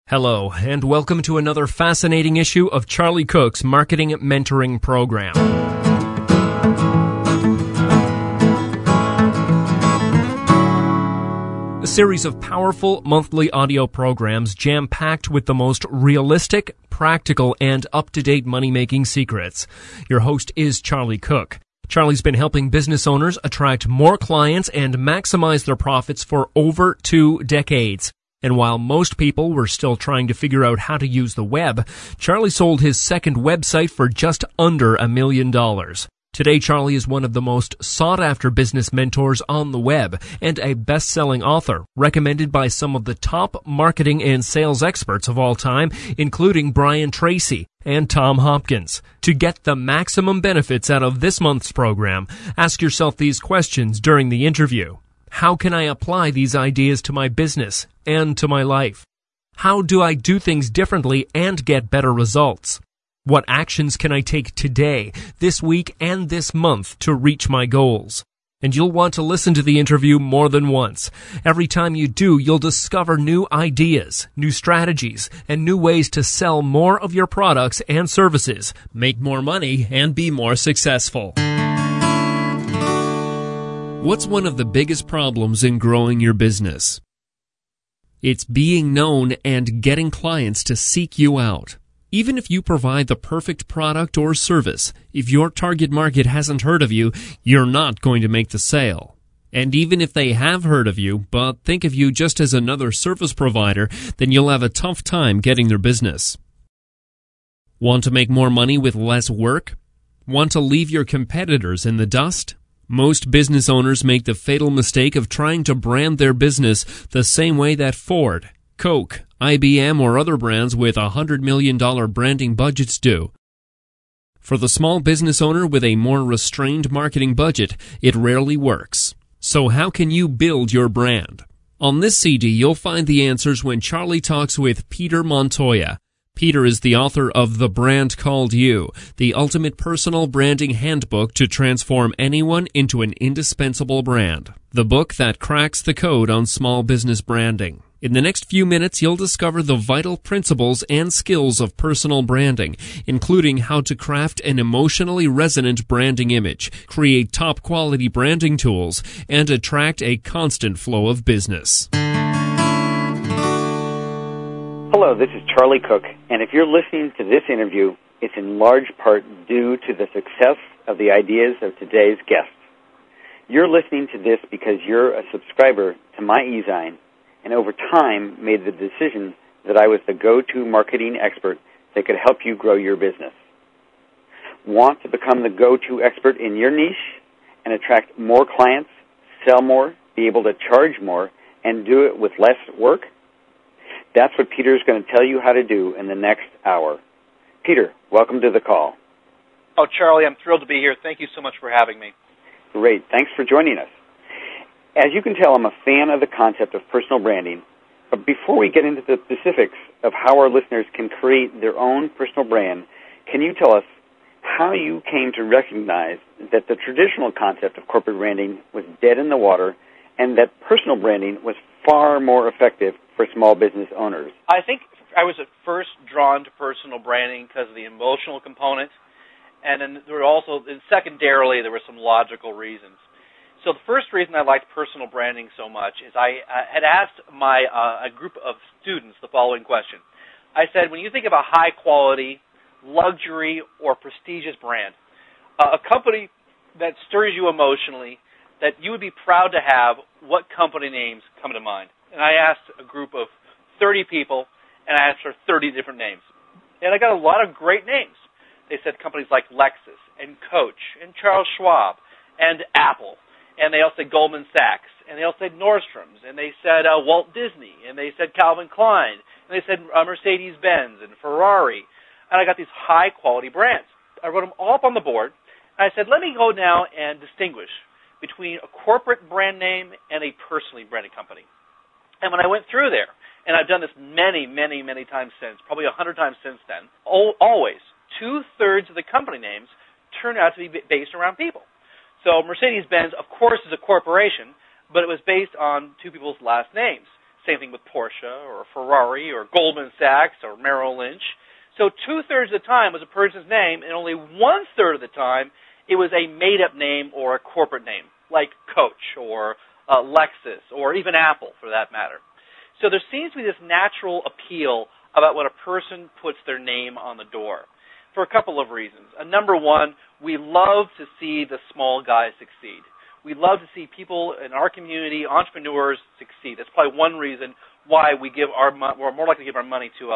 Hello, and welcome to another fascinating issue of Charlie Cook's Marketing Mentoring Program. A series of powerful monthly audio programs jam-packed with the most realistic, practical, and up-to-date money-making secrets. Your host is Charlie Cook. Charlie's been helping business owners attract more clients and maximize their profits for over 2 decades. And while most people were still trying to figure out how to use the web, Charlie sold his second website for just under $1 million. Today, Charlie is one of the most sought-after business mentors on the web and a best-selling author, recommended by some of the top marketing and sales experts of all time, including Brian Tracy and Tom Hopkins. To get the maximum benefits out of this month's program, ask yourself these questions during the interview. How can I apply these ideas to my business and to my life? How do I do things differently and get better results? What actions can I take today, this week, and this month to reach my goals? And you'll want to listen to the interview more than once. Every time you do, you'll discover new ideas, new strategies, and new ways to sell more of your products and services, make more money, and be more successful. What's one of the biggest problems in growing your business? It's being known and getting clients to seek you out. Even if you provide the perfect product or service, if your target market hasn't heard of you, you're not going to make the sale. And even if they have heard of you, but think of you just as another service provider, then you'll have a tough time getting their business. Want to make more money with less work? Want to leave your competitors in the dust? Most business owners make the fatal mistake of trying to brand their business the same way that Ford, Coke, IBM, or other brands with $100 million branding budgets do. For the small business owner with a more restrained marketing budget, it rarely works. So how can you build your brand? On this CD, you'll find the answers when Charlie talks with Peter Montoya. Peter is the author of The Brand Called You, the ultimate personal branding handbook to transform anyone into an indispensable brand. The book that cracks the code on small business branding. In the next few minutes, you'll discover the vital principles and skills of personal branding, including how to craft an emotionally resonant branding image, create top-quality branding tools, and attract a constant flow of business. Hello, this is Charlie Cook, and if you're listening to this interview, it's in large part due to the success of the ideas of today's guests. You're listening to this because you're a subscriber to my e-zine, and over time made the decision that I was the go-to marketing expert that could help you grow your business. Want to become the go-to expert in your niche and attract more clients, sell more, be able to charge more, and do it with less work? That's what Peter is going to tell you how to do in the next hour. Peter, welcome to the call. Oh, Charlie, I'm thrilled to be here. Thank you so much for having me. Great. Thanks for joining us. As you can tell, I'm a fan of the concept of personal branding. But before we get into the specifics of how our listeners can create their own personal brand, can you tell us how you came to recognize that the traditional concept of corporate branding was dead in the water and that personal branding was far more effective for small business owners? I think I was at first drawn to personal branding because of the emotional component, and then there were also, secondarily, there were some logical reasons. So the first reason I liked personal branding so much is I had asked a group of students the following question. I said, when you think of a high-quality, luxury, or prestigious brand, a company that stirs you emotionally, that you would be proud to have, what company names come to mind? And I asked a group of 30 people, and I asked for 30 different names. And I got a lot of great names. They said companies like Lexus and Coach and Charles Schwab and Apple. And they all said Goldman Sachs. And they all said Nordstrom's. And they said Walt Disney. And they said Calvin Klein. And they said Mercedes-Benz and Ferrari. And I got these high-quality brands. I wrote them all up on the board. And I said, let me go now and distinguish between a corporate brand name and a personally branded company. And when I went through there, and I've done this many, many, many times since, probably 100 times since then, always, 2/3 of the company names turn out to be based around people. So Mercedes-Benz, of course, is a corporation, but it was based on two people's last names. Same thing with Porsche or Ferrari or Goldman Sachs or Merrill Lynch. So 2/3 of the time was a person's name, and only 1/3 of the time it was a made-up name or a corporate name, like Coach or Lexus or even Apple, for that matter. So there seems to be this natural appeal about when a person puts their name on the door for a couple of reasons. Number one, we love to see the small guys succeed. We love to see people in our community, entrepreneurs, succeed. That's probably one reason why we're more likely to give our money to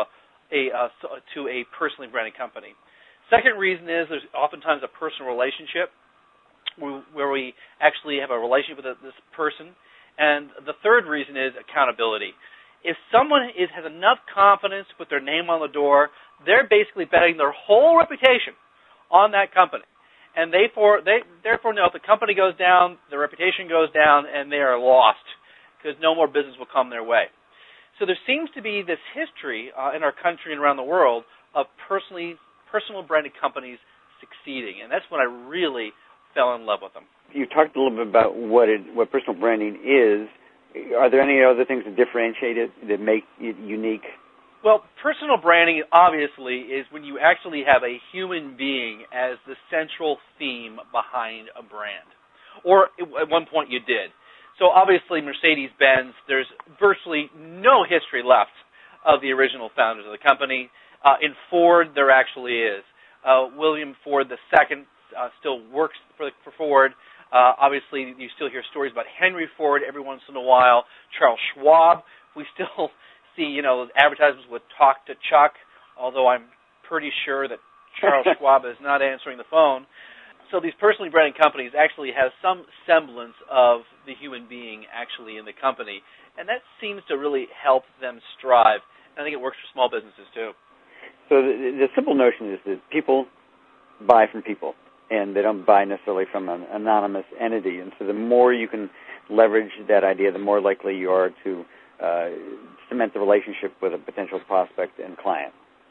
a personally branded company. Second reason is there's oftentimes a personal relationship where we actually have a relationship with this person. And the third reason is accountability. If someone has enough confidence to put their name on the door, they're basically betting their whole reputation on that company. And therefore know if the company goes down, their reputation goes down, and they are lost because no more business will come their way. So there seems to be this history in our country and around the world of personal branded companies succeeding, and that's when I really fell in love with them. You talked a little bit about what personal branding is. Are there any other things that differentiate it, that make it unique? Well, personal branding, obviously, is when you actually have a human being as the central theme behind a brand. Or at one point you did. So obviously Mercedes-Benz, there's virtually no history left of the original founders of the company. In Ford, there actually is. William Ford II still works for Ford. Obviously, you still hear stories about Henry Ford every once in a while. Charles Schwab, we still see, advertisements with "Talk to Chuck," although I'm pretty sure that Charles Schwab is not answering the phone. So these personally branded companies actually have some semblance of the human being actually in the company, and that seems to really help them strive. And I think it works for small businesses too. So the simple notion is that people buy from people, and they don't buy necessarily from an anonymous entity. And so the more you can leverage that idea, the more likely you are to cement the relationship with a potential prospect and client.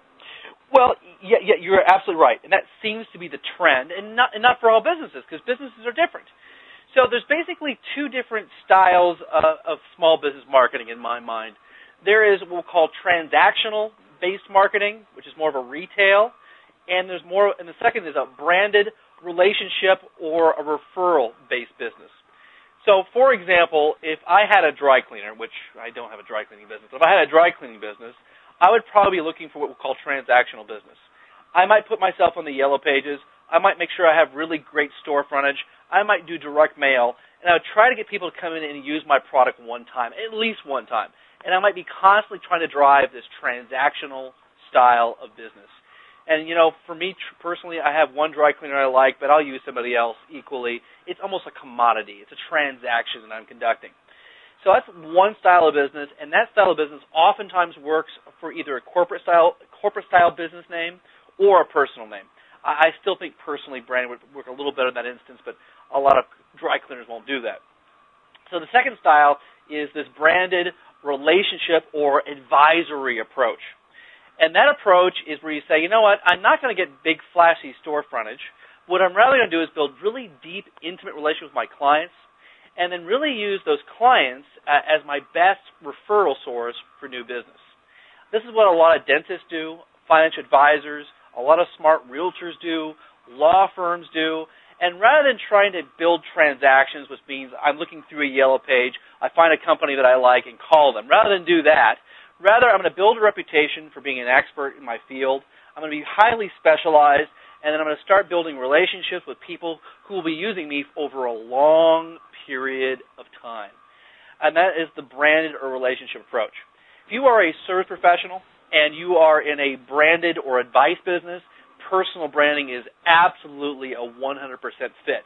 Well, yeah, you're absolutely right, and that seems to be the trend, and not for all businesses, because businesses are different. So there's basically two different styles of small business marketing in my mind. There is what we'll call transactional-based marketing, which is more of a retail, and the second is a branded relationship or a referral-based business. So, for example, if I had a dry cleaner, which I don't have a dry cleaning business, if I had a dry cleaning business, I would probably be looking for what we call transactional business. I might put myself on the yellow pages. I might make sure I have really great store frontage. I might do direct mail, and I would try to get people to come in and use my product one time, at least one time. And I might be constantly trying to drive this transactional style of business. And, for me personally, I have one dry cleaner I like, but I'll use somebody else equally. It's almost a commodity. It's a transaction that I'm conducting. So that's one style of business, and that style of business oftentimes works for either a corporate style business name or a personal name. I still think personally brand would work a little better in that instance, but a lot of dry cleaners won't do that. So the second style is this branded relationship or advisory approach. And that approach is where you say, you know what, I'm not going to get big, flashy store frontage. What I'm rather going to do is build really deep, intimate relationships with my clients, and then really use those clients as my best referral source for new business. This is what a lot of dentists do, financial advisors, a lot of smart realtors do, law firms do. And rather than trying to build transactions, which means I'm looking through a yellow page, I find a company that I like and call them. Rather than do that, I'm going to build a reputation for being an expert in my field. I'm going to be highly specialized, and then I'm going to start building relationships with people who will be using me over a long period of time. And that is the branded or relationship approach. If you are a service professional and you are in a branded or advice business, personal branding is absolutely a 100% fit.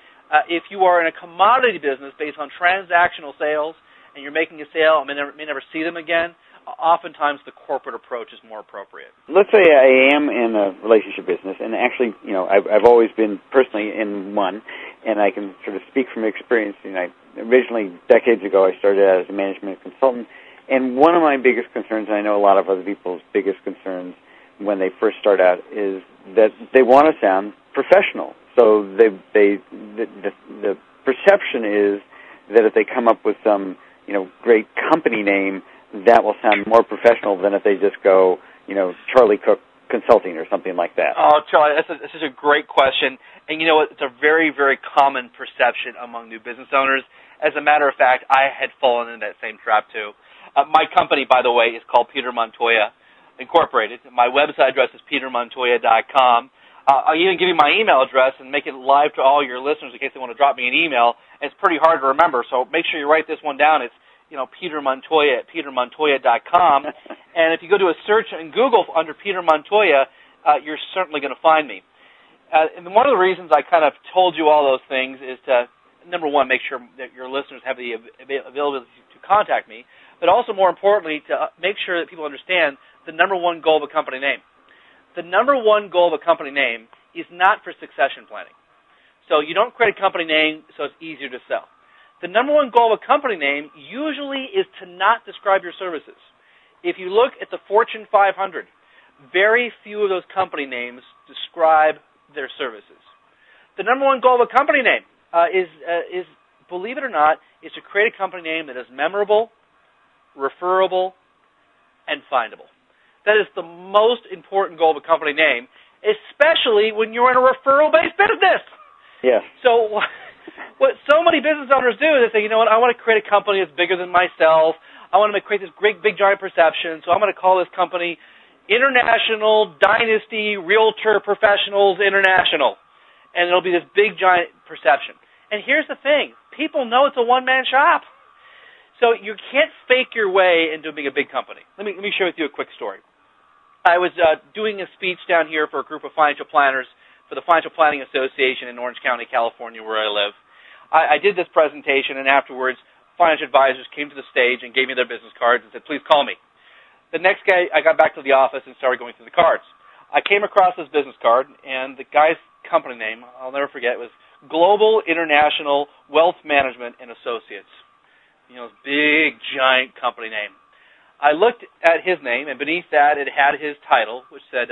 If you are in a commodity business based on transactional sales and you're making a sale and may never see them again, oftentimes the corporate approach is more appropriate. Let's say I am in a relationship business, and actually, I've always been personally in one, and I can sort of speak from experience. Originally, decades ago, I started out as a management consultant, and one of my biggest concerns, and I know a lot of other people's biggest concerns when they first start out, is that they want to sound professional. So the perception is that if they come up with some great company name that will sound more professional than if they just go, Charlie Cook Consulting or something like that? Oh, Charlie, that's such a great question. And you know what? It's a very, very common perception among new business owners. As a matter of fact, I had fallen into that same trap too. My company, by the way, is called Peter Montoya Incorporated. My website address is petermontoya.com. I'll even give you my email address and make it live to all your listeners in case they want to drop me an email. It's pretty hard to remember, so make sure you write this one down. It's Peter Montoya at petermontoya.com. And if you go to a search in Google under Peter Montoya, you're certainly going to find me. And one of the reasons I kind of told you all those things is to, number one, make sure that your listeners have the availability to contact me, but also, more importantly, to make sure that people understand the number one goal of a company name. The number one goal of a company name is not for succession planning. So you don't create a company name so it's easier to sell. The number one goal of a company name usually is to not describe your services. If you look at the Fortune 500, very few of those company names describe their services. The number one goal of a company name is, believe it or not, is to create a company name that is memorable, referable, and findable. That is the most important goal of a company name, especially when you're in a referral-based business. Yes. So what so many business owners do is they say, I want to create a company that's bigger than myself. I want to create this great, big, giant perception, so I'm going to call this company International Dynasty Realtor Professionals International. And it'll be this big, giant perception. And here's the thing. People know it's a one-man shop. So you can't fake your way into being a big company. Let me share with you a quick story. I was doing a speech down here for a group of financial planners for the Financial Planning Association in Orange County, California, where I live. I did this presentation, and afterwards, financial advisors came to the stage and gave me their business cards and said, please call me. The next day, I got back to the office and started going through the cards. I came across this business card, and the guy's company name, I'll never forget, was Global International Wealth Management and Associates. Big, giant company name. I looked at his name, and beneath that, it had his title, which said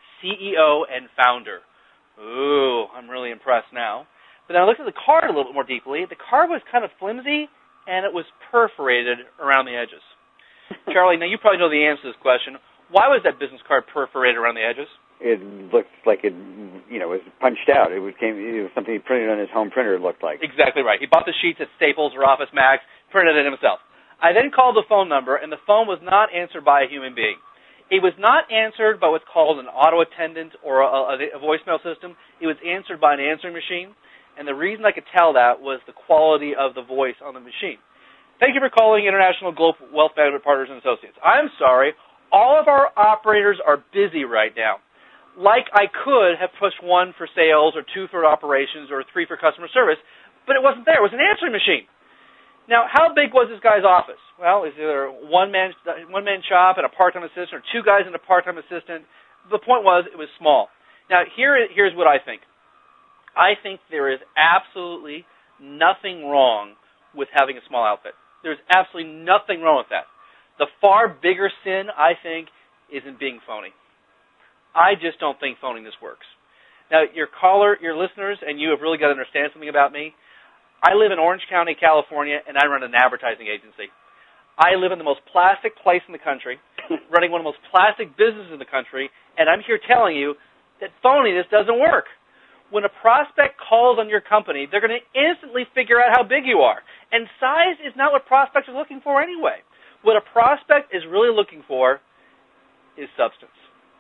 CEO and Founder. Ooh, I'm really impressed now. But then I looked at the card a little bit more deeply. The card was kind of flimsy, and it was perforated around the edges. Charlie, now you probably know the answer to this question. Why was that business card perforated around the edges? It looked like it, was punched out. It was something he printed on his home printer, it looked like. Exactly right. He bought the sheets at Staples or Office Max, printed it himself. I then called the phone number, and the phone was not answered by a human being. It was not answered by what's called an auto attendant or a voicemail system. It was answered by an answering machine, and the reason I could tell that was the quality of the voice on the machine. Thank you for calling International Global Wealth Management Partners and Associates. I'm sorry, all of our operators are busy right now. Like I could have pushed 1 for sales or 2 for operations or 3 for customer service, but it wasn't there. It was an answering machine. Now, how big was this guy's office? Well, is there a one-man shop and a part-time assistant or 2 guys and a part-time assistant? The point was it was small. Now, here's what I think. I think there is absolutely nothing wrong with having a small outfit. There's absolutely nothing wrong with that. The far bigger sin, I think, is in being phony. I just don't think phoniness works. Now, your listeners, and you have really got to understand something about me. I live in Orange County, California, and I run an advertising agency. I live in the most plastic place in the country, running one of the most plastic businesses in the country, and I'm here telling you that phoniness doesn't work. When a prospect calls on your company, they're going to instantly figure out how big you are. And size is not what prospects are looking for anyway. What a prospect is really looking for is substance.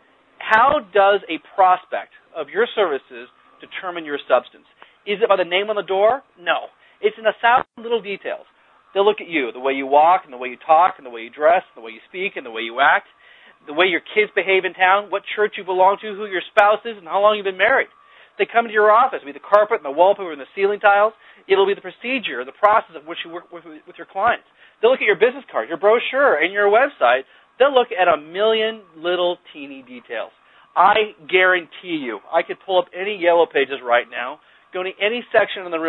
How does a prospect of your services determine your substance? Is it by the name on the door? No. It's in 1,000 little details. They'll look at you, the way you walk and the way you talk and the way you dress and the way you speak and the way you act, the way your kids behave in town, what church you belong to, who your spouse is, and how long you've been married. They come into your office. It'll be the carpet and the wallpaper and the ceiling tiles. It'll be the procedure, the process of which you work with your clients. They'll look at your business card, your brochure, and your website. They'll look at 1 million little teeny details. I guarantee you, I could pull up any Yellow Pages right now, go to any section in the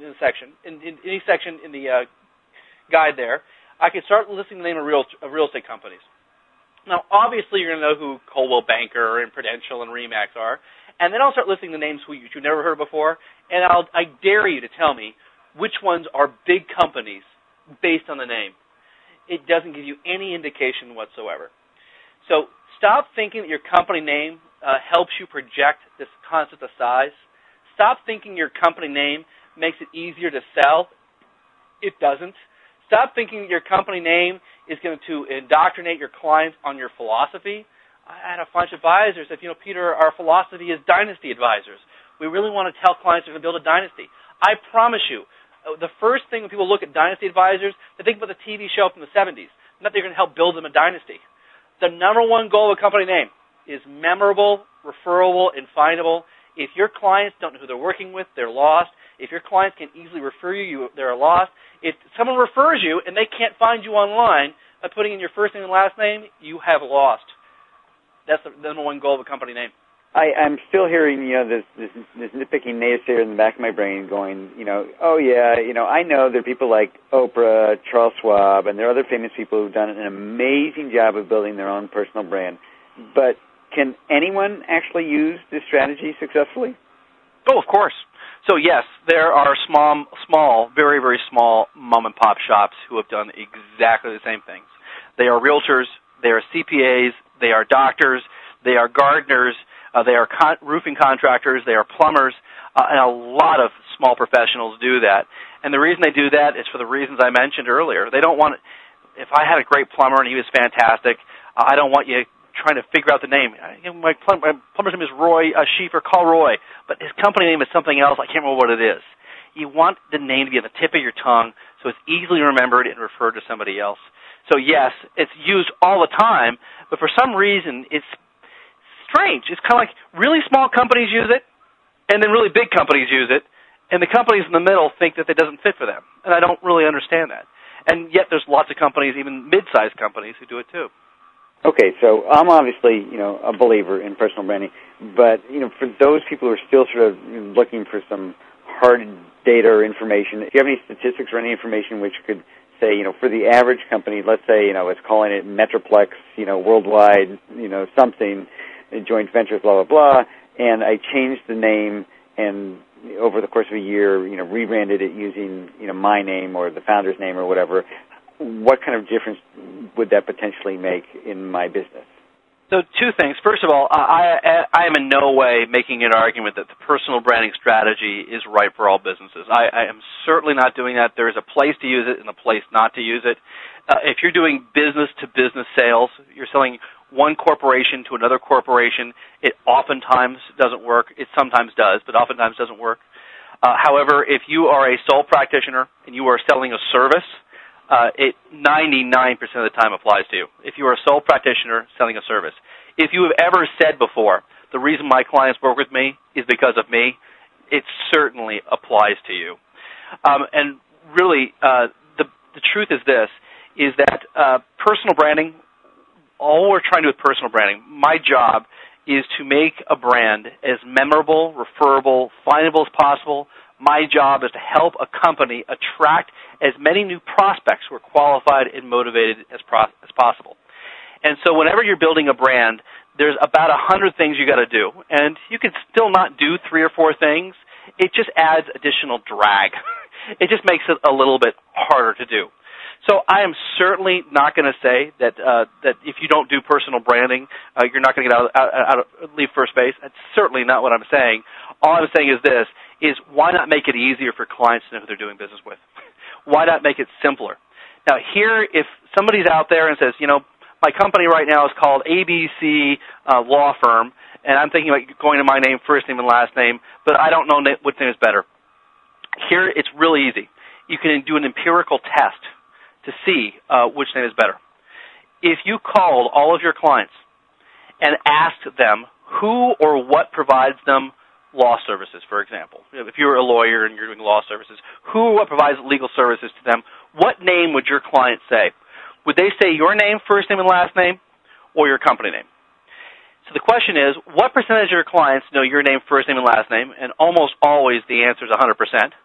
any section in the guide there. I could start listing the name of real estate companies. Now, obviously, you're going to know who Coldwell Banker and Prudential and Remax are, and then I'll start listing the names who you've never heard before, and I dare you to tell me which ones are big companies based on the name. It doesn't give you any indication whatsoever. So stop thinking that your company name helps you project this concept of size. Stop thinking your company name makes it easier to sell. It doesn't. Stop thinking that your company name is going to indoctrinate your clients on your philosophy. I had a bunch of advisors that, Peter, our philosophy is dynasty advisors. We really want to tell clients they're going to build a dynasty. I promise you, the first thing when people look at dynasty advisors, they think about the TV show from the 70s, not that they're going to help build them a dynasty. The number one goal of a company name is memorable, referable, and findable. If your clients don't know who they're working with, they're lost. If your clients can easily refer you, they're lost. If someone refers you and they can't find you online by putting in your first name and last name, you have lost. That's the number one goal of a company name. I'm still hearing, this nitpicking naysayer in the back of my brain going, oh yeah, I know there are people like Oprah, Charles Schwab, and there are other famous people who've done an amazing job of building their own personal brand. But can anyone actually use this strategy successfully? Oh, of course. So yes, there are small, very, very small mom-and-pop shops who have done exactly the same things. They are realtors, they are CPAs, they are doctors, they are gardeners, they are roofing contractors, they are plumbers, and a lot of small professionals do that. And the reason they do that is for the reasons I mentioned earlier. They don't want, if I had a great plumber and he was fantastic, I don't want you trying to figure out the name. My plumber's name is Roy Schieffer, call Roy, but his company name is something else. I can't remember what it is. You want the name to be on the tip of your tongue so it's easily remembered and referred to somebody else. So yes, it's used all the time, but for some reason it's strange. It's kind of like really small companies use it, and then really big companies use it, and the companies in the middle think that it doesn't fit for them. And I don't really understand that. And yet there's lots of companies, even mid-sized companies, who do it too. Okay, so I'm obviously, a believer in personal branding, but, for those people who are still sort of looking for some hard data or information, do you have any statistics or any information which could say, for the average company, let's say, it's calling it Metroplex, worldwide, something, joint ventures, blah, blah, blah, and I changed the name and over the course of a year, rebranded it using, my name or the founder's name or whatever. What kind of difference would that potentially make in my business? So two things. First of all, I am in no way making an argument that the personal branding strategy is right for all businesses. I am certainly not doing that. There is a place to use it and a place not to use it. If you're doing business-to-business sales, you're selling one corporation to another corporation, it oftentimes doesn't work. It sometimes does, but oftentimes doesn't work. However, if you are a sole practitioner and you are selling a service, it 99% of the time applies to you. If you are a sole practitioner selling a service. If you have ever said before, the reason my clients work with me is because of me, it certainly applies to you. And really, the truth is this, is that personal branding, all we're trying to do with personal branding, my job is to make a brand as memorable, referable, findable as possible. My job is to help a company attract as many new prospects who are qualified and motivated as possible. And so whenever you're building a brand, there's about 100 things you got to do. And you can still not do 3 or 4 things. It just adds additional drag. It just makes it a little bit harder to do. So I am certainly not going to say that if you don't do personal branding, you're not going to get leave first base. That's certainly not what I'm saying. All I'm saying is this, is why not make it easier for clients to know who they're doing business with? Why not make it simpler? Now here, if somebody's out there and says, my company right now is called ABC Law Firm, and I'm thinking about going to my name, first name and last name, but I don't know which name is better. Here, it's really easy. You can do an empirical test to see which name is better. If you called all of your clients and asked them who or what provides them law services, for example, if you're a lawyer and you're doing law services, who or what provides legal services to them, what name would your client say? Would they say your name, first name and last name, or your company name? So the question is, what percentage of your clients know your name, first name, and last name? And almost always the answer is 100%.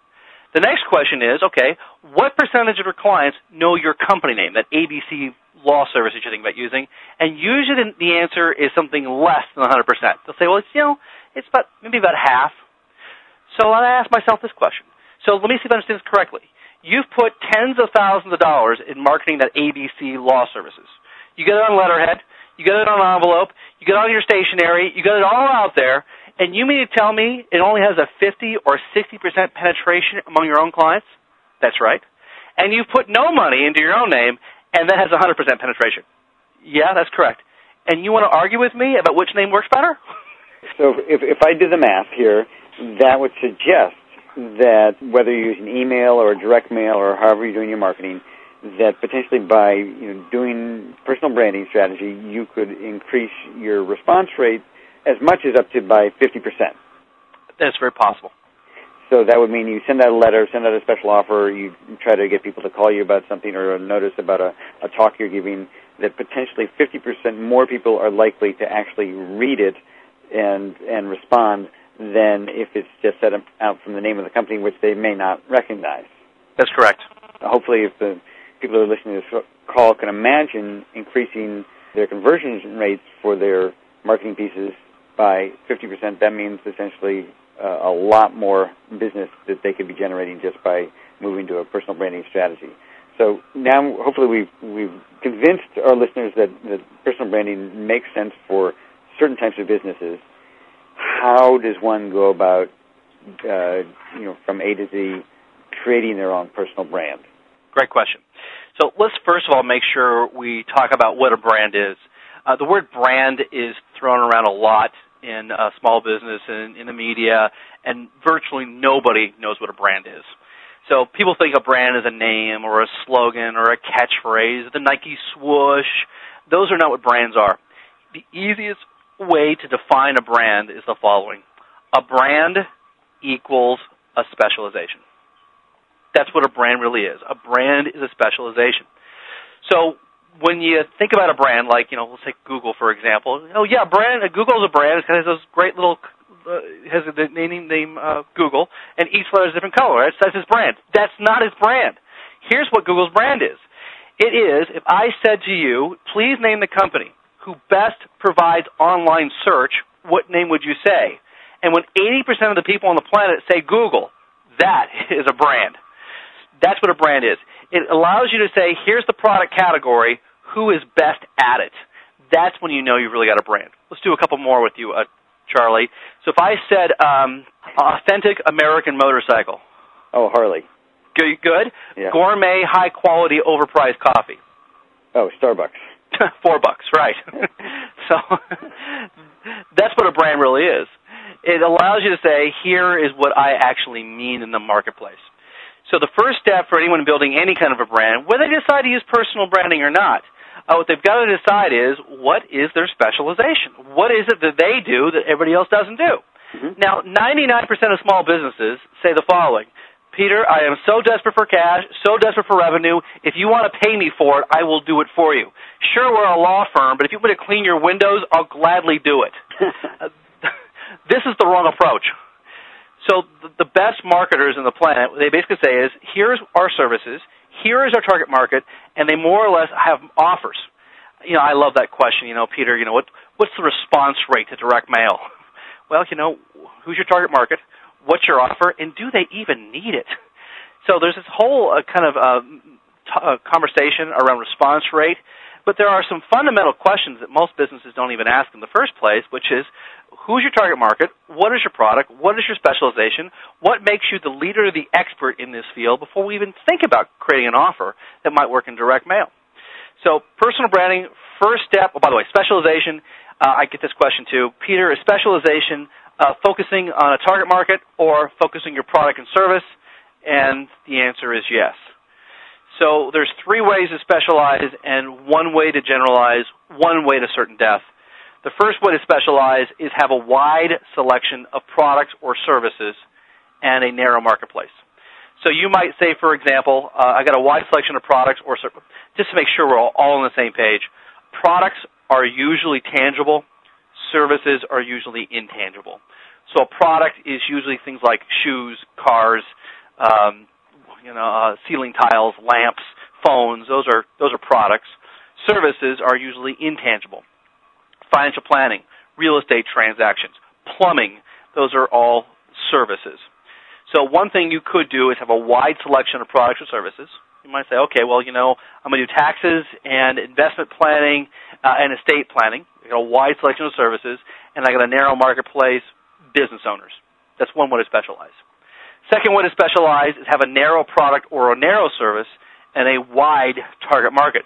The next question is, okay, what percentage of your clients know your company name, that ABC law service that you're thinking about using? And usually the answer is something less than 100%. They'll say, well, it's maybe about half. So I ask myself this question. So let me see if I understand this correctly. You've put tens of thousands of dollars in marketing that ABC Law Services. You get it on letterhead, you get it on an envelope, you get it on your stationery, you get it all out there, and you mean to tell me it only has a 50 or 60% penetration among your own clients? That's right. And you've put no money into your own name, and that has 100% penetration. Yeah, that's correct. And you want to argue with me about which name works better? So if I did the math here, that would suggest that whether you're using email or direct mail or however you're doing your marketing, that potentially by doing personal branding strategy, you could increase your response rate as much as up to by 50%. That's very possible. So that would mean you send out a letter, send out a special offer, you try to get people to call you about something or a notice about a talk you're giving, that potentially 50% more people are likely to actually read it and respond than if it's just set out from the name of the company, which they may not recognize. That's correct. Hopefully, if the people who are listening to this call can imagine increasing their conversion rates for their marketing pieces by 50%, that means essentially a lot more business that they could be generating just by moving to a personal branding strategy. So now, hopefully, we've convinced our listeners that personal branding makes sense for certain types of businesses. How does one go about, from A to Z, creating their own personal brand? Great question. So let's first of all make sure we talk about what a brand is. The word brand is thrown around a lot in small business and in the media, and virtually nobody knows what a brand is. So people think a brand is a name or a slogan or a catchphrase, the Nike swoosh. Those are not what brands are. The easiest way to define a brand is the following. A brand equals a specialization. That's what a brand really is. A brand is a specialization. So when you think about a brand, like, let's take Google, for example. Google's a brand. It has those great little, has the name Google, and each letter is a different color. Right? That's his brand. That's not his brand. Here's what Google's brand is. It is, if I said to you, please name the company who best provides online search, what name would you say? And when 80% of the people on the planet say Google, that is a brand. That's what a brand is. It allows you to say, here's the product category, who is best at it. That's when you know you've really got a brand. Let's do a couple more with you, Charlie. So if I said authentic American motorcycle. Oh, Harley. Good? Yeah. Gourmet, high-quality, overpriced coffee. Oh, Starbucks. $4, right. So that's what a brand really is. It allows you to say, here is what I actually mean in the marketplace. So the first step for anyone building any kind of a brand, whether they decide to use personal branding or not, what they've got to decide is, what is their specialization? What is it that they do that everybody else doesn't do? Mm-hmm. Now, 99% of small businesses say the following. Peter, I am so desperate for cash, so desperate for revenue. If you want to pay me for it, I will do it for you. Sure, we're a law firm, but if you want to clean your windows, I'll gladly do it. This is the wrong approach. So the best marketers on the planet, what they basically say is, here's our services, here is our target market, and they more or less have offers. I love that question, Peter, what's the response rate to direct mail? Well, who's your target market? What's your offer, and do they even need it? So there's this whole conversation around response rate, but there are some fundamental questions that most businesses don't even ask in the first place, which is, who's your target market? What is your product? What is your specialization? What makes you the leader or the expert in this field before we even think about creating an offer that might work in direct mail? So personal branding, first step, by the way, specialization, I get this question too. Peter, is specialization focusing on a target market or focusing your product and service? And the answer is yes. So there's three ways to specialize and one way to generalize, one way to certain depth. The first way to specialize is have a wide selection of products or services and a narrow marketplace. So you might say, for example, I got a wide selection of products or services. Just to make sure we're all on the same page. Products are usually tangible. Services are usually intangible. So a product is usually things like shoes, cars, ceiling tiles, lamps, phones. Those are products. Services are usually intangible. Financial planning, real estate transactions, plumbing, those are all services. So one thing you could do is have a wide selection of products or services. You might say, okay, well, I'm going to do taxes and investment planning and estate planning. I got a wide selection of services, and I got a narrow marketplace, business owners. That's one way to specialize. Second way to specialize is have a narrow product or a narrow service and a wide target market.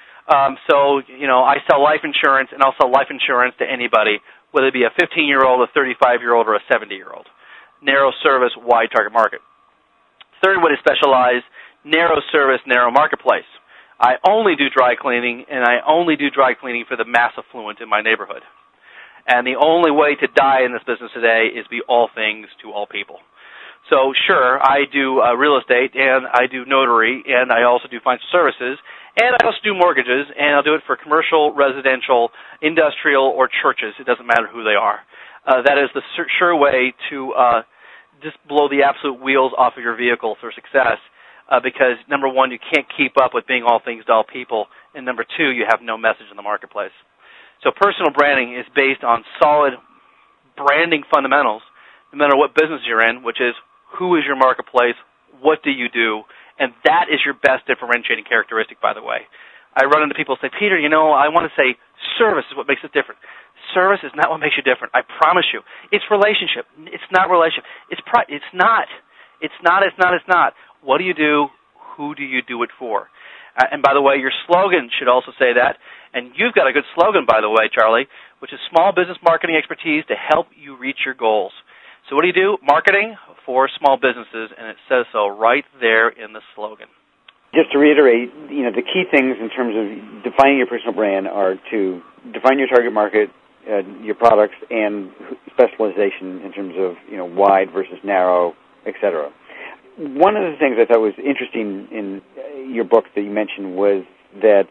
I sell life insurance, and I'll sell life insurance to anybody, whether it be a 15-year-old, a 35-year-old, or a 70-year-old. Narrow service, wide target market. Third way to specialize, narrow service, narrow marketplace. I only do dry cleaning, and I only do dry cleaning for the mass affluent in my neighborhood. And the only way to die in this business today is be all things to all people. So sure, I do real estate, and I do notary, and I also do financial services, and I also do mortgages, and I'll do it for commercial, residential, industrial, or churches. It doesn't matter who they are. That is the sure way to just blow the absolute wheels off of your vehicle for success, because, number one, you can't keep up with being all things to all people, and number two, you have no message in the marketplace. So personal branding is based on solid branding fundamentals, no matter what business you're in, which is who is your marketplace, what do you do, and that is your best differentiating characteristic, by the way. I run into people who say, Peter, I want to say service is what makes it different. Service is not what makes you different. I promise you. It's relationship. It's not relationship. It's not. It's not. What do you do? Who do you do it for? And by the way, your slogan should also say that. And you've got a good slogan, by the way, Charlie, which is small business marketing expertise to help you reach your goals. So what do? Marketing for small businesses, and it says so right there in the slogan. Just to reiterate, the key things in terms of defining your personal brand are to define your target market, your products, and specialization in terms of wide versus narrow, etc. One of the things I thought was interesting in your book that you mentioned was that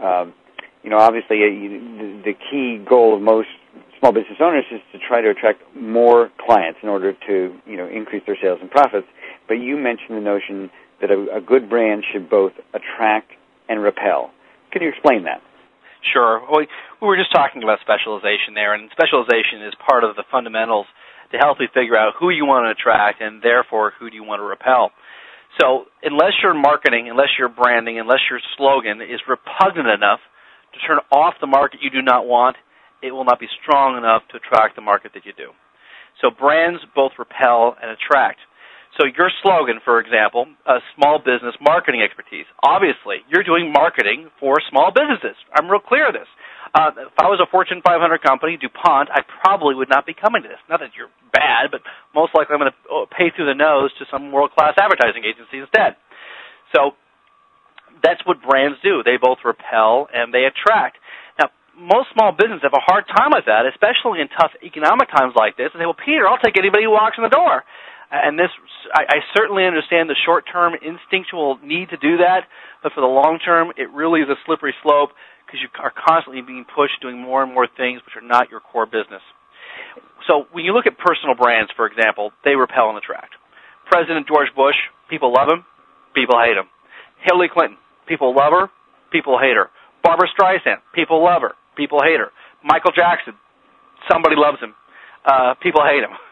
obviously the key goal of most small business owners is to try to attract more clients in order to increase their sales and profits. But you mentioned the notion that a good brand should both attract and repel. Can you explain that? Sure. We were just talking about specialization there, and specialization is part of the fundamentals to help you figure out who you want to attract and therefore who do you want to repel. So unless your marketing, unless your branding, unless your slogan is repugnant enough to turn off the market you do not want, it will not be strong enough to attract the market that you do. So brands both repel and attract. So your slogan, for example, small business marketing expertise. Obviously, you're doing marketing for small businesses. I'm real clear of this. If I was a Fortune 500 company, DuPont, I probably would not be coming to this. Not that you're bad, but most likely I'm going to pay through the nose to some world-class advertising agency instead. So that's what brands do. They both repel and they attract. Now, most small businesses have a hard time with that, especially in tough economic times like this. And they say, well, Peter, I'll take anybody who walks in the door. And this, I certainly understand the short-term instinctual need to do that, but for the long term, it really is a slippery slope because you are constantly being pushed doing more and more things which are not your core business. So when you look at personal brands, for example, they repel and attract. President George Bush, people love him, people hate him. Hillary Clinton, people love her, people hate her. Barbara Streisand, people love her, people hate her. Michael Jackson, somebody loves him, people hate him.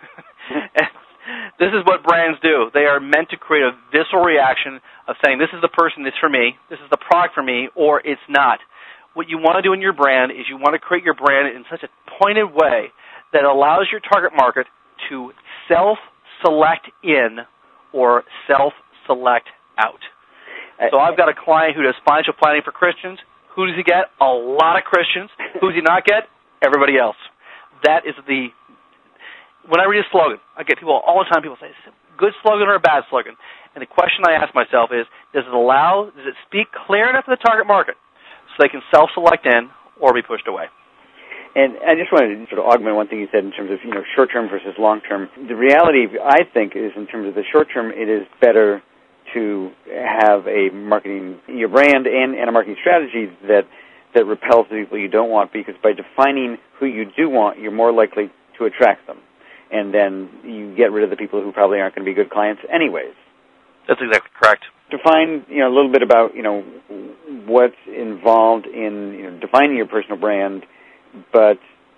This is what brands do. They are meant to create a visceral reaction of saying, this is the person that's for me, this is the product for me, or it's not. What you want to do in your brand is you want to create your brand in such a pointed way that allows your target market to self-select in or self-select out. So I've got a client who does financial planning for Christians. Who does he get? A lot of Christians. Who does he not get? Everybody else. That is the... When I read a slogan, I get people all the time, people say, is this a good slogan or a bad slogan? And the question I ask myself is, does it speak clear enough to the target market so they can self-select in or be pushed away? And I just wanted to sort of augment one thing you said in terms of, short-term versus long-term. The reality, I think, is in terms of the short-term, it is better to have a marketing, your brand and a marketing strategy that repels the people you don't want, because by defining who you do want, you're more likely to attract them. And then you get rid of the people who probably aren't going to be good clients anyways. That's exactly correct. Define, a little bit about, what's involved in defining your personal brand, but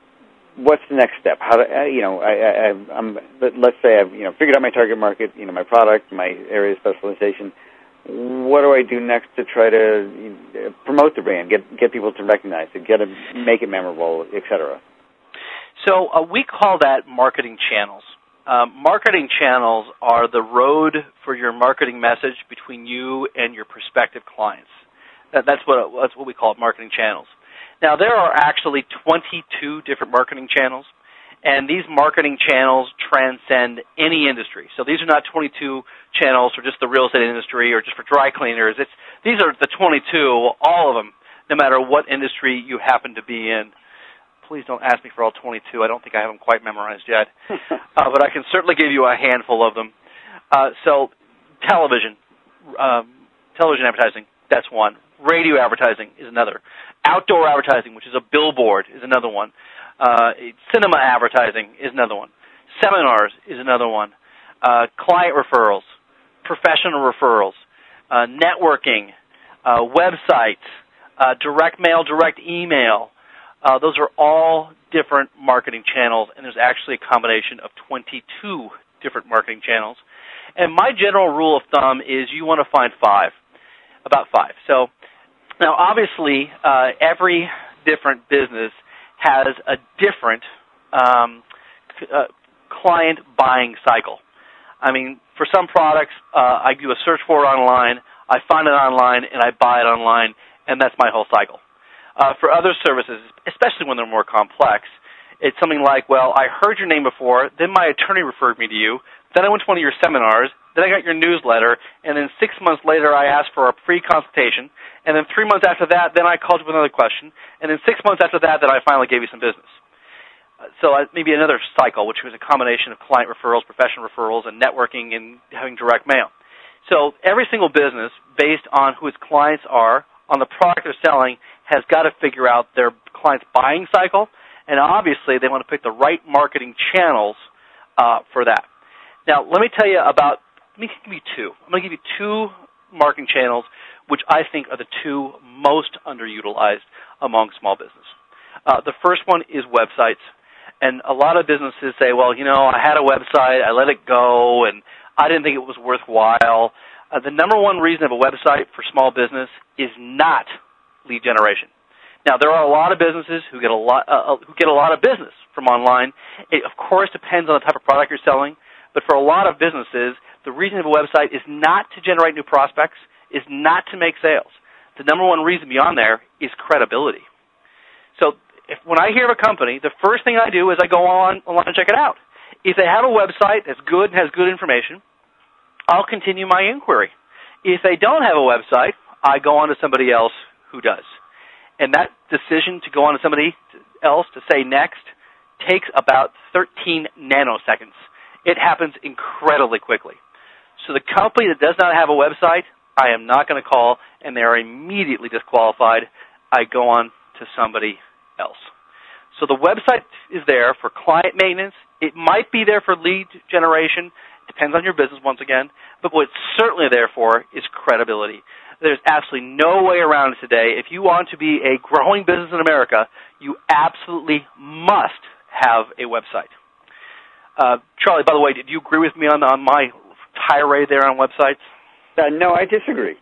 what's the next step? How do let's say I've figured out my target market, my product, my area of specialization. What do I do next to try to promote the brand, get people to recognize it, make it memorable, etc.? So we call that marketing channels. Marketing channels are the road for your marketing message between you and your prospective clients. That's what we call marketing channels. Now, there are actually 22 different marketing channels, and these marketing channels transcend any industry. So these are not 22 channels for just the real estate industry or just for dry cleaners. These are the 22, all of them, no matter what industry you happen to be in. Please don't ask me for all 22. I don't think I have them quite memorized yet. But I can certainly give you a handful of them. So television advertising, that's one. Radio advertising is another. Outdoor advertising, which is a billboard, is another one. Cinema advertising is another one. Seminars is another one. Client referrals, professional referrals, networking, websites, direct mail, direct email. Those are all different marketing channels, and there's actually a combination of 22 different marketing channels. And my general rule of thumb is you want to find about five. So now, obviously, every different business has a different client buying cycle. I mean, for some products, I do a search for it online, I find it online, and I buy it online, and that's my whole cycle. For other services, especially when they're more complex, it's something like, well, I heard your name before, then my attorney referred me to you, then I went to one of your seminars, then I got your newsletter, and then 6 months later I asked for a free consultation, and then 3 months after that, then I called you with another question, and then 6 months after that, then I finally gave you some business. So maybe another cycle, which was a combination of client referrals, professional referrals, and networking and having direct mail. So every single business, based on who its clients are, on the product they're selling, has got to figure out their client's buying cycle, and obviously they want to pick the right marketing channels for that. Now, let me give you two. I'm going to give you two marketing channels which I think are the two most underutilized among small business. The first one is websites. And a lot of businesses say, well, I had a website, I let it go, and I didn't think it was worthwhile. The number one reason of a website for small business is not lead generation. Now, there are a lot of businesses who get a lot of business from online. It, of course, depends on the type of product you're selling. But for a lot of businesses, the reason of a website is not to generate new prospects, is not to make sales. The number one reason beyond there is credibility. So when I hear of a company, the first thing I do is I go online and check it out. If they have a website that's good and has good information, I'll continue my inquiry. If they don't have a website, I go on to somebody else who does. And that decision to go on to somebody else to say next takes about 13 nanoseconds. It happens incredibly quickly. So the company that does not have a website, I am not going to call, and they are immediately disqualified. I go on to somebody else. So the website is there for client maintenance. It might be there for lead generation. It depends on your business, once again. But what it's certainly there for is credibility. There's absolutely no way around it today. If you want to be a growing business in America, you absolutely must have a website. Charlie, by the way, did you agree with me on my tirade there on websites? No, I disagree.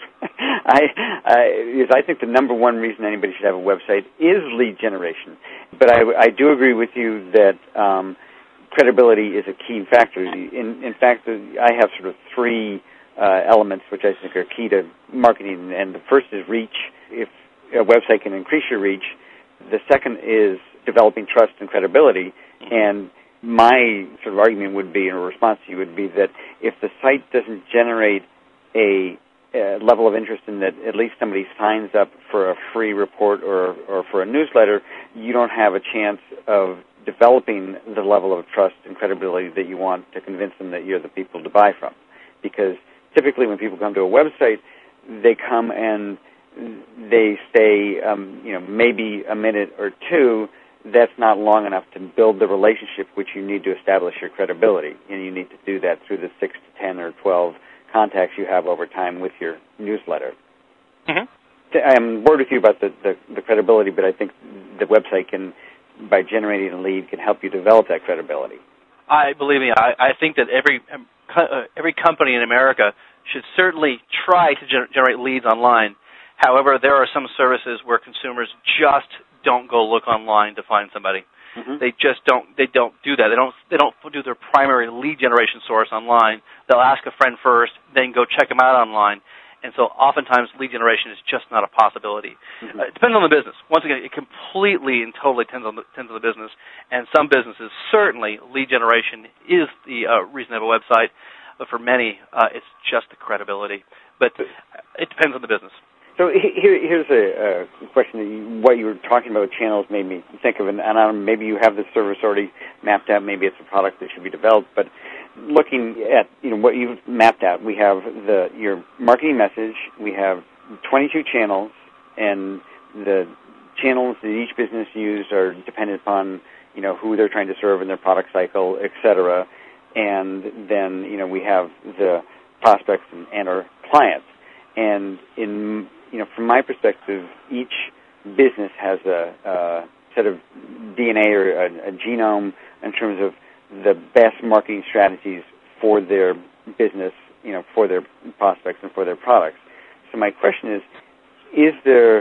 I think the number one reason anybody should have a website is lead generation. But I do agree with you that credibility is a key factor. In fact, I have sort of three elements which I think are key to marketing. And the first is reach. If a website can increase your reach. The second is developing trust and credibility. And my sort of argument would be, in response to you, would be that if the site doesn't generate a level of interest in that at least somebody signs up for a free report or for a newsletter, you don't have a chance of developing the level of trust and credibility that you want to convince them that you're the people to buy from. Because typically when people come to a website, they come and they stay, maybe a minute or two. That's not long enough to build the relationship which you need to establish your credibility. And you need to do that through the 6 to 10 or 12 contacts you have over time with your newsletter. Mm-hmm. I'm bored with you about the credibility, but I think the website can by generating a lead can help you develop that credibility. Believe me, I think that every company in America should certainly try to generate leads online. However, there are some services where consumers just don't go look online to find somebody. Mm-hmm. They just don't. They don't do that. They don't do their primary lead generation source online. They'll ask a friend first, then go check them out online. And so oftentimes lead generation is just not a possibility. Mm-hmm. It depends on the business. Once again, it completely and totally depends on the business. And some businesses, certainly lead generation is the reason to have a website. But for many, it's just the credibility. But it depends on the business. So here's a question. What you were talking about channels made me think of, and maybe you have the service already mapped out. Maybe it's a product that should be developed. But looking at what you've mapped out, we have your marketing message. We have 22 channels, and the channels that each business uses are dependent upon who they're trying to serve in their product cycle, et cetera. And then we have the prospects and our clients. And from my perspective, each business has a set of DNA or a genome in terms of the best marketing strategies for their business, for their prospects and for their products. So my question is there,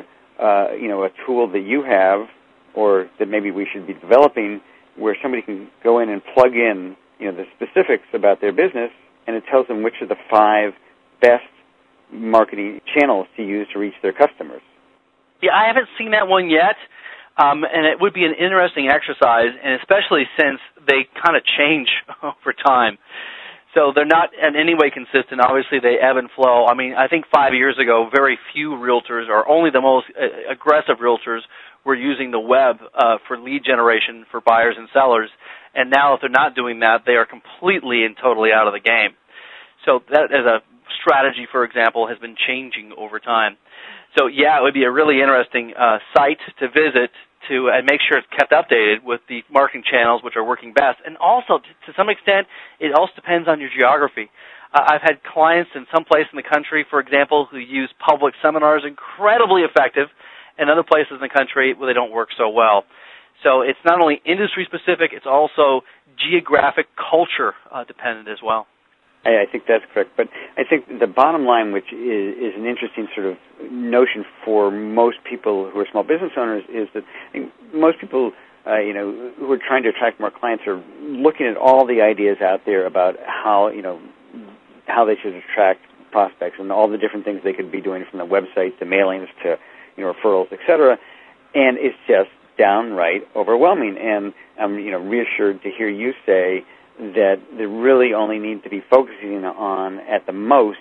a tool that you have or that maybe we should be developing where somebody can go in and plug in, the specifics about their business, and it tells them which are the 5 best marketing channels to use to reach their customers? Yeah, I haven't seen that one yet, and it would be an interesting exercise, and especially since they kind of change over time. So they're not in any way consistent. Obviously, they ebb and flow. I mean, I think 5 years ago, very few realtors, or only the most aggressive realtors, were using the web for lead generation for buyers and sellers. And now if they're not doing that, they are completely and totally out of the game. So that as a strategy, for example, has been changing over time. So, yeah, it would be a really interesting site to visit and make sure it's kept updated with the marketing channels which are working best. And also, to some extent, it also depends on your geography. I've had clients in some place in the country, for example, who use public seminars, incredibly effective, and other places in the country where they don't work so well. So it's not only industry-specific, it's also geographic culture dependent as well. I think that's correct. But I think the bottom line, which is an interesting sort of notion for most people who are small business owners, is that most people, who are trying to attract more clients are looking at all the ideas out there about how they should attract prospects and all the different things they could be doing, from the website to mailings to, referrals, et cetera. And it's just downright overwhelming. And I'm, reassured to hear you say that they really only need to be focusing on, at the most,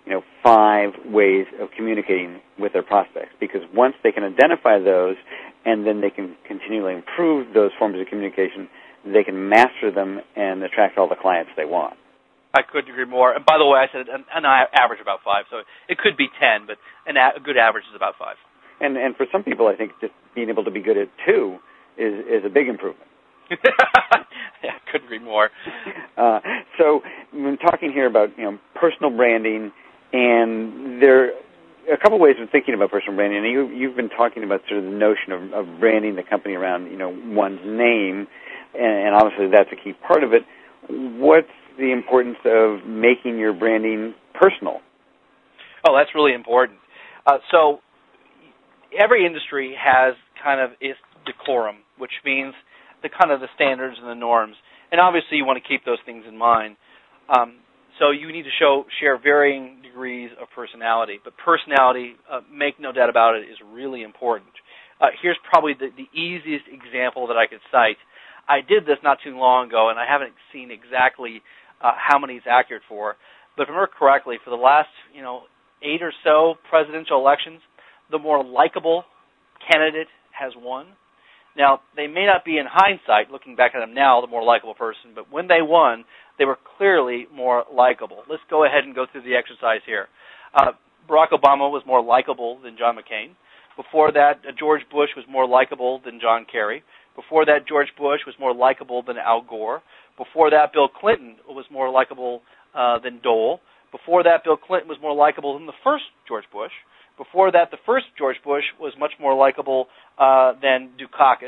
5 ways of communicating with their prospects. Because once they can identify those, and then they can continually improve those forms of communication, they can master them and attract all the clients they want. I couldn't agree more. And by the way, I said an average about 5, so it could be 10, but a good average is about 5. And for some people, I think just being able to be good at 2 is a big improvement. Yeah, I couldn't agree more. So we're talking here about personal branding, and there are a couple ways of thinking about personal branding. And you've been talking about sort of the notion of branding the company around one's name, and obviously that's a key part of it. What's the importance of making your branding personal? Oh, that's really important. So every industry has kind of its decorum, which means the standards and the norms. And obviously you want to keep those things in mind. So you need to share varying degrees of personality. But personality, make no doubt about it, is really important. Here's probably the easiest example that I could cite. I did this not too long ago, and I haven't seen exactly how many it's accurate for. But if I remember correctly, for the last 8 or so presidential elections, the more likable candidate has won. Now, they may not be in hindsight, looking back at them now, the more likable person, but when they won, they were clearly more likable. Let's go ahead and go through the exercise here. Barack Obama was more likable than John McCain. Before that, George Bush was more likable than John Kerry. Before that, George Bush was more likable than Al Gore. Before that, Bill Clinton was more likable than Dole. Before that, Bill Clinton was more likable than the first George Bush. Before that, the first George Bush was much more likable than Dukakis.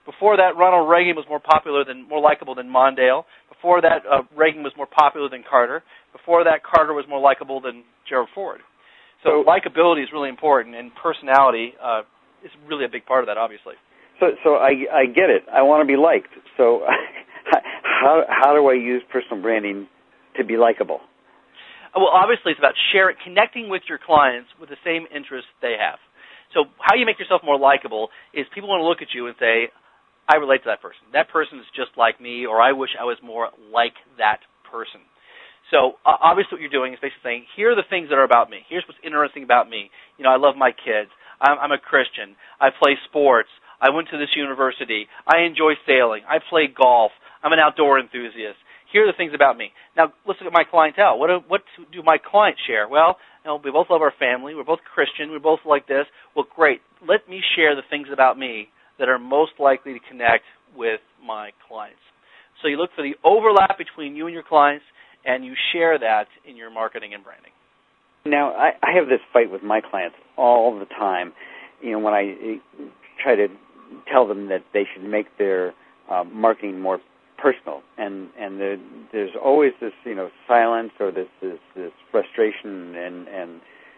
Before that, Ronald Reagan was more likable than Mondale. Before that, Reagan was more popular than Carter. Before that, Carter was more likable than Gerald Ford. So likability is really important, and personality is really a big part of that, obviously. So I get it. I want to be liked. So how do I use personal branding to be likable? Well, obviously, it's about connecting with your clients with the same interests they have. So how you make yourself more likable is people want to look at you and say, I relate to that person. That person is just like me, or I wish I was more like that person. So obviously what you're doing is basically saying, here are the things that are about me. Here's what's interesting about me. You know, I love my kids. I'm a Christian. I play sports. I went to this university. I enjoy sailing. I play golf. I'm an outdoor enthusiast. Here are the things about me. Now, let's look at my clientele. What do my clients share? Well, you know, we both love our family. We're both Christian. We're both like this. Well, great. Let me share the things about me that are most likely to connect with my clients. So you look for the overlap between you and your clients, and you share that in your marketing and branding. Now, I have this fight with my clients all the time. You know, when I try to tell them that they should make their marketing more personal, and there's always this, you know, silence or this frustration and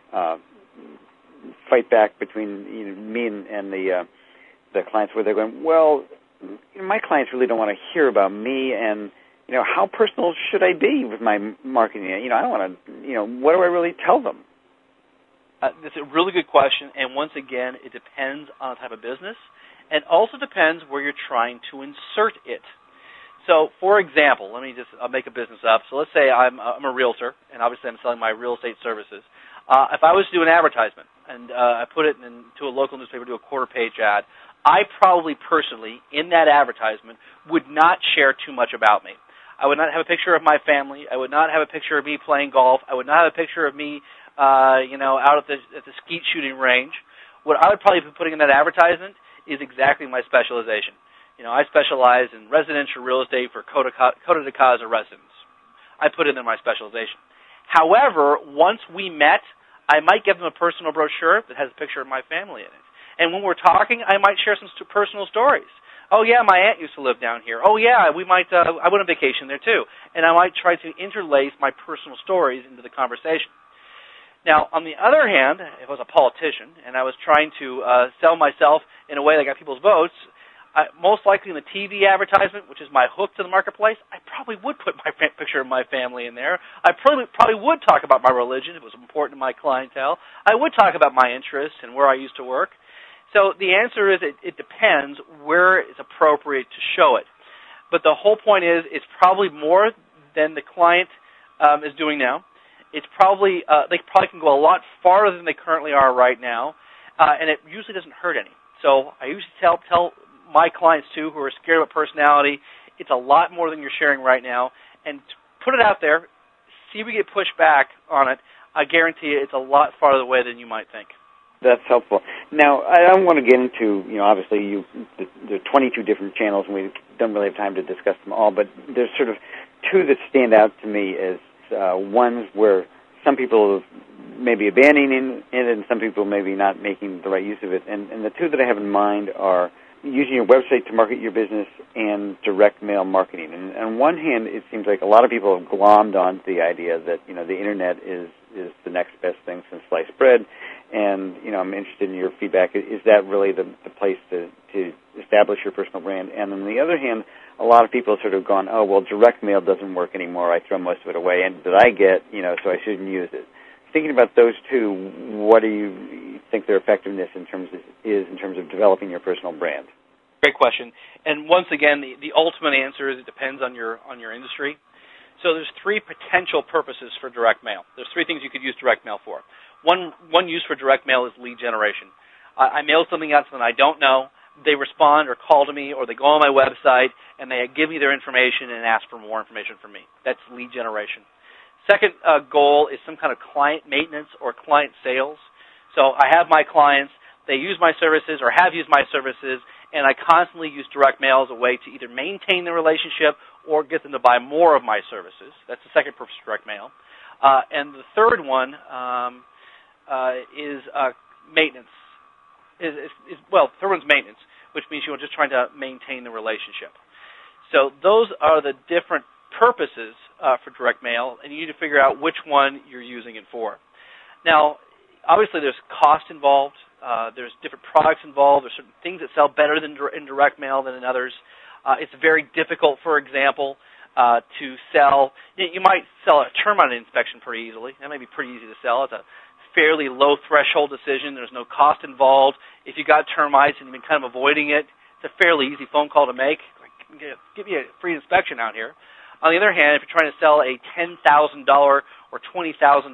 fight back between, you know, me and the clients, where they're going, well, you know, my clients really don't want to hear about me, and you know, how personal should I be with my marketing? You know, I don't want to, you know, what do I really tell them? That's a really good question, and once again, it depends on the type of business, and also depends where you're trying to insert it. So, for example, I'll make a business up. So let's say I'm a realtor, and obviously I'm selling my real estate services. If I was to do an advertisement, and I put it into a local newspaper, do a quarter-page ad, I probably personally, in that advertisement, would not share too much about me. I would not have a picture of my family. I would not have a picture of me playing golf. I would not have a picture of me, out at the skeet shooting range. What I would probably be putting in that advertisement is exactly my specialization. You know, I specialize in residential real estate for Coto de Casa residents. I put in there my specialization. However, once we met, I might give them a personal brochure that has a picture of my family in it. And when we're talking, I might share some personal stories. Oh, yeah, my aunt used to live down here. Oh, yeah, I went on vacation there, too. And I might try to interlace my personal stories into the conversation. Now, on the other hand, if I was a politician and I was trying to sell myself in a way that got people's votes, most likely in the TV advertisement, which is my hook to the marketplace, I probably would put my picture of my family in there. I probably would talk about my religion if it was important to my clientele. I would talk about my interests and where I used to work. So the answer is it depends where it's appropriate to show it. But the whole point is it's probably more than the client is doing now. It's probably they probably can go a lot farther than they currently are right now, and it usually doesn't hurt any. So I usually tell my clients, too, who are scared about personality, it's a lot more than you're sharing right now. And put it out there, see if we get pushed back on it. I guarantee you it's a lot farther away than you might think. That's helpful. Now, I don't want to get into, you know, obviously there are 22 different channels, and we don't really have time to discuss them all, but there's sort of two that stand out to me as ones where some people may be abandoning it and some people maybe not making the right use of it. And the two that I have in mind are using your website to market your business and direct mail marketing. And on one hand, it seems like a lot of people have glommed onto the idea that, you know, the internet is the next best thing since sliced bread. And, you know, I'm interested in your feedback. Is that really the place to establish your personal brand? And on the other hand, a lot of people have sort of gone, oh, well, direct mail doesn't work anymore. I throw most of it away. And that I get, you know, so I shouldn't use it. Thinking about those two, what do you think their effectiveness in terms of developing your personal brand? Great question. And once again, the ultimate answer is it depends on your industry. So there's three potential purposes for direct mail. There's three things you could use direct mail for. One use for direct mail is lead generation. I mail something out to someone I don't know. They respond or call to me, or they go on my website and they give me their information and ask for more information from me. That's lead generation. Second goal is some kind of client maintenance or client sales. So I have my clients, they use my services or have used my services, and I constantly use direct mail as a way to either maintain the relationship or get them to buy more of my services. That's the second purpose of direct mail. And the third one is maintenance. Third one's maintenance, which means you're just trying to maintain the relationship. So those are the different purposes for direct mail, and you need to figure out which one you're using it for. Now, obviously there's cost involved. There's different products involved. There's certain things that sell better in direct mail than in others. It's very difficult, for example, to sell. You might sell a termite inspection pretty easily. That may be pretty easy to sell. It's a fairly low threshold decision. There's no cost involved. If you got termites and you've been kind of avoiding it, it's a fairly easy phone call to make. Give you a free inspection out here. On the other hand, if you're trying to sell a $10,000 or $20,000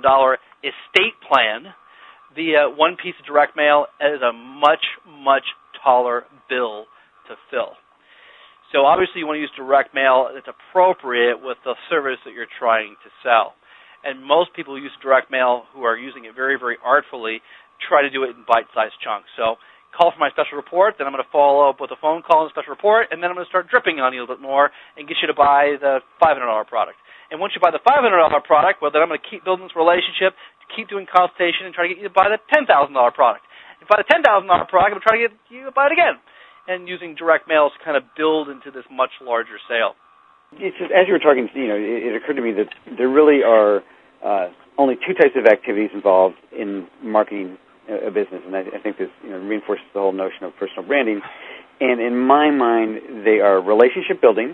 estate plan, the one piece of direct mail is a much, much taller bill to fill. So obviously you want to use direct mail that's appropriate with the service that you're trying to sell. And most people who use direct mail who are using it very, very artfully try to do it in bite-sized chunks. So call for my special report, then I'm going to follow up with a phone call and a special report, and then I'm going to start dripping on you a little bit more and get you to buy the $500 product. And once you buy the $500 product, well, then I'm going to keep building this relationship, keep doing consultation, and try to get you to buy the $10,000 product. If you buy the $10,000 product, I'm going to try to get you to buy it again. And using direct mail to kind of build into this much larger sale. It's just, as you were talking, it occurred to me that there really are only two types of activities involved in marketing a business, and I think this reinforces the whole notion of personal branding. And in my mind, they are relationship building,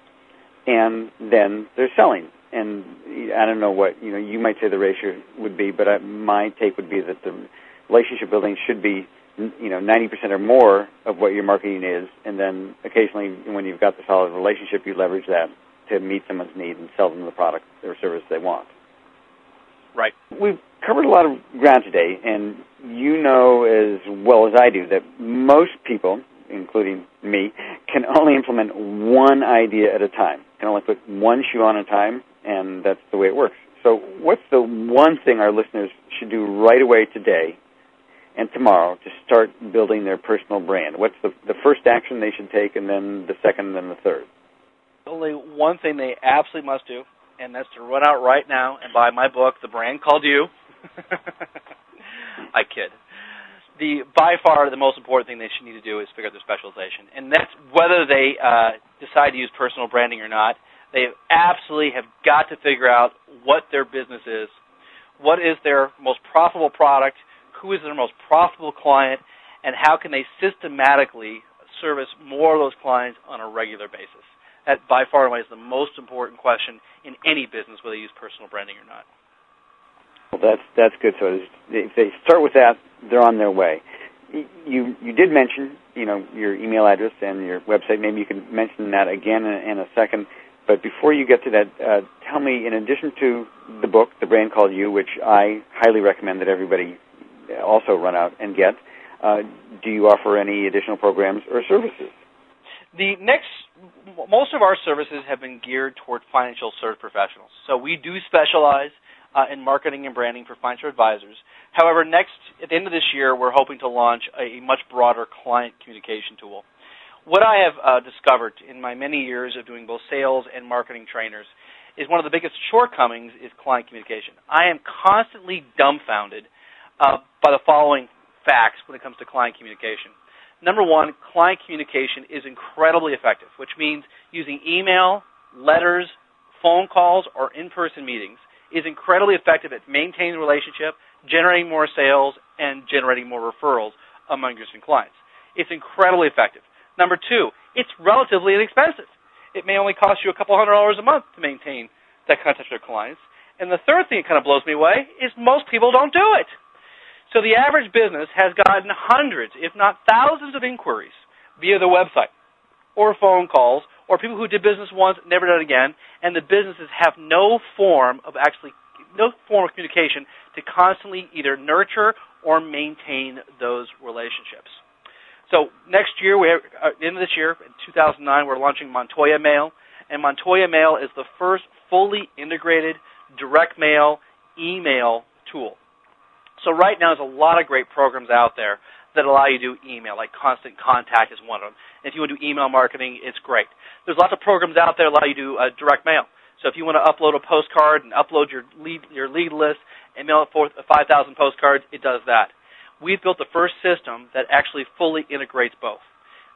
and then they're selling. And I don't know what you might say the ratio would be, but my take would be that the relationship building should be 90% or more of what your marketing is, and then occasionally when you've got the solid relationship, you leverage that to meet someone's need and sell them the product or service they want. Right. We've covered a lot of ground today, and you know as well as I do that most people, including me, can only implement one idea at a time, can only put one shoe on at a time, and that's the way it works. So what's the one thing our listeners should do right away today and tomorrow to start building their personal brand? What's the first action they should take, and then the second, and then the third? Only one thing they absolutely must do, and that's to run out right now and buy my book, The Brand Called You. I kid. By far, the most important thing they should need to do is figure out their specialization. And that's whether they decide to use personal branding or not, they absolutely have got to figure out what their business is, what is their most profitable product, who is their most profitable client, and how can they systematically service more of those clients on a regular basis. That, by far and away, is the most important question in any business, whether they use personal branding or not. Well, that's good. So if they start with that, they're on their way. You did mention, your email address and your website. Maybe you can mention that again in a second. But before you get to that, tell me, in addition to the book, The Brand Called You, which I highly recommend that everybody also run out and get, do you offer any additional programs or services? Most of our services have been geared toward financial service professionals. So we do specialize in marketing and branding for financial advisors. However, at the end of this year, we're hoping to launch a much broader client communication tool. What I have discovered in my many years of doing both sales and marketing trainers is one of the biggest shortcomings is client communication. I am constantly dumbfounded by the following facts when it comes to client communication. Number one, client communication is incredibly effective, which means using email, letters, phone calls, or in-person meetings is incredibly effective at maintaining the relationship, generating more sales, and generating more referrals among existing clients. It's incredibly effective. Number two, it's relatively inexpensive. It may only cost you a couple $100 a month to maintain that contact with your clients. And the third thing that kind of blows me away is most people don't do it. So the average business has gotten hundreds, if not thousands, of inquiries via the website or phone calls or people who did business once, never did it again, and the businesses have no form of communication to constantly either nurture or maintain those relationships. So next year, at the end of this year, in 2009, we're launching Montoya Mail, and Montoya Mail is the first fully integrated direct mail email tool. So right now, there's a lot of great programs out there that allow you to do email, like Constant Contact is one of them. If you want to do email marketing, it's great. There's lots of programs out there that allow you to do direct mail. So if you want to upload a postcard and upload your lead list and mail it for 5,000 postcards, it does that. We've built the first system that actually fully integrates both.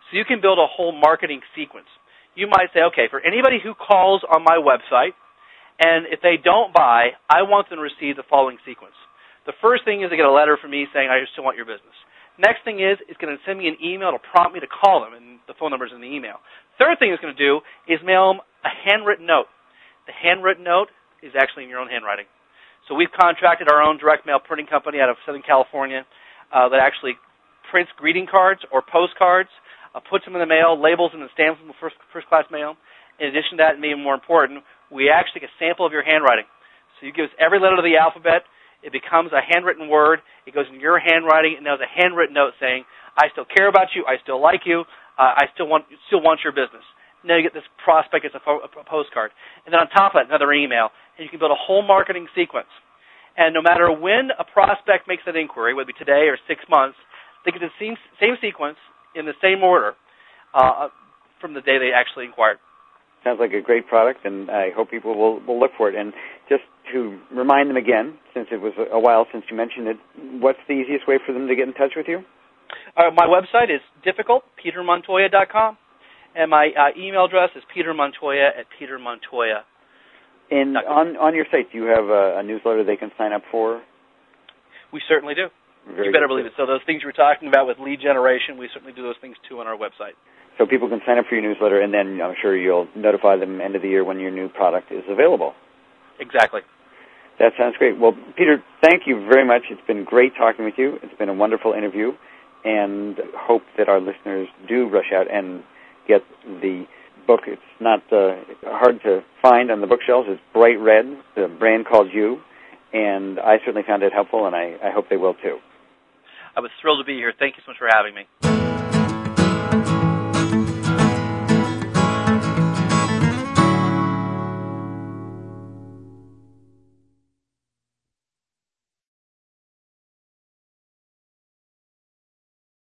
So you can build a whole marketing sequence. You might say, okay, for anybody who calls on my website, and if they don't buy, I want them to receive the following sequence. The first thing is they get a letter from me saying, I still want your business. Next thing is, it's going to send me an email to prompt me to call them, and the phone number is in the email. Third thing it's going to do is mail them a handwritten note. The handwritten note is actually in your own handwriting. So we've contracted our own direct mail printing company out of Southern California that actually prints greeting cards or postcards, puts them in the mail, labels them, and stamps them with first-class mail. In addition to that, and maybe more important, we actually take a sample of your handwriting. So you give us every letter of the alphabet. It becomes a handwritten word. It goes in your handwriting, and there's a handwritten note saying, I still care about you. I still like you. I still want your business. Now you get this prospect as a postcard. And then on top of that, another email. And you can build a whole marketing sequence. And no matter when a prospect makes that inquiry, whether it be today or 6 months, they get the same sequence in the same order from the day they actually inquired. Sounds like a great product, and I hope people will look for it. And just to remind them again, since it was a while since you mentioned it, what's the easiest way for them to get in touch with you? My website is difficult, petermontoya.com, and my email address is petermontoya@petermontoya.com. And on your site, do you have a newsletter they can sign up for? We certainly do. Very you better good. believe it. So those things you were talking about with lead generation, we certainly do those things too on our website. So people can sign up for your newsletter, and then I'm sure you'll notify them end of the year when your new product is available. Exactly. That sounds great. Well, Peter, thank you very much. It's been great talking with you. It's been a wonderful interview, and hope that our listeners do rush out and get the book. It's not hard to find on the bookshelves. It's bright red, the brand called You, and I certainly found it helpful, and I hope they will too. I was thrilled to be here. Thank you so much for having me.